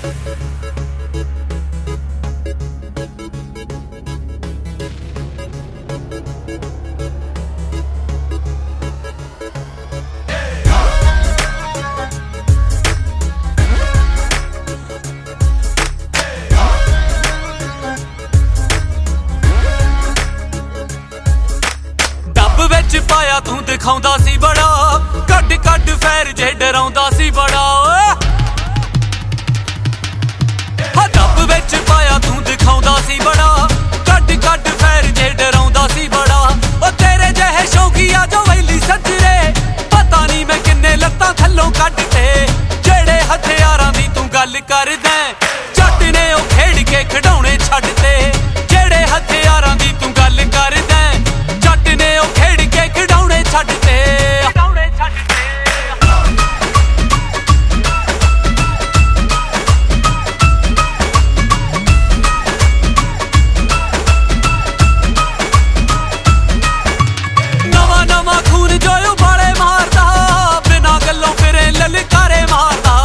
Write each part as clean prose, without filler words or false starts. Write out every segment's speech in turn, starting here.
पाया तू दिखाउंदा सी बड़ा कड कड फैर जे डराउंदा सी बड़ा डब विच पाया तू दिखाउंदा सी बड़ा कड कड फैर जे डराउंदा सी बड़ा ओ तेरे जहे शौकीया जो वैली सजरे पता नहीं मैं किन्ने लत्तां थल्लों कड्डते जेड़े हथियारां दी तू गल करदा जट ने ओ खेड़ के खिडौणे छड्डते जेड़े हथियारां दी तू गल करदा जट ने ओ खेड़ के खिडौणे छड्डते नवा नवा खून जो उबाले मारदा बिना गल्लों फिरे ललकारे मारदा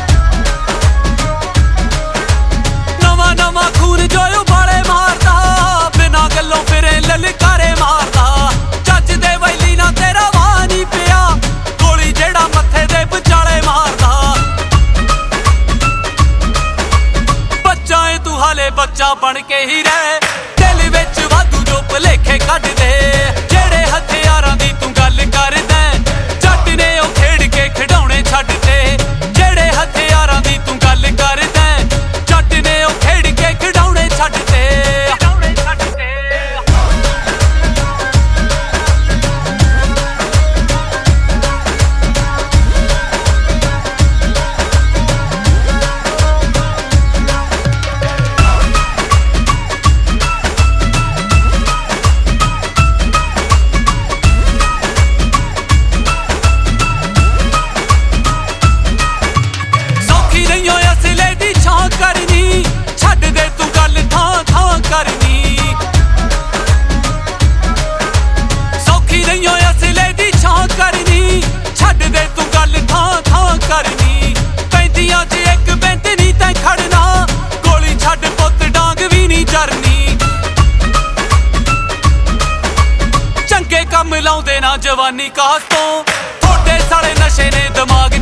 नवा नवा खून जो उबाले मारदा बिना गल्लों फिरे ललकारे मारदा जज दे वैली ना तेरा वाह नहीं पिया गोली जेड़ा मत्थे दे विचाले मारदा बच्चा है तू हाले बच्चा बन के ही रह दिल विच वाधू जो भुलेखे कढ दे जेड़े हथियारां दी तू गल करदा जट ने ओ खेड़ के खिडौणे छड्डते जेड़े हथियारां दी तू गल करदा जट ने ओ खेड़ के खिडौणे छड्डते करनी छड्ड दे तू गल थां थां करनी सौखी नहीं होया सिले दी छां करनी छड्ड दे तू गल थां थां करनी पैंतियां च एक बेंत नहीं तैं खड़ना गोली छड्ड पुत्त डांग भी नहीं चरनी चंगे कम लाउंदे ना जवानी कास तो थोड़े साले नशे ने दिमाग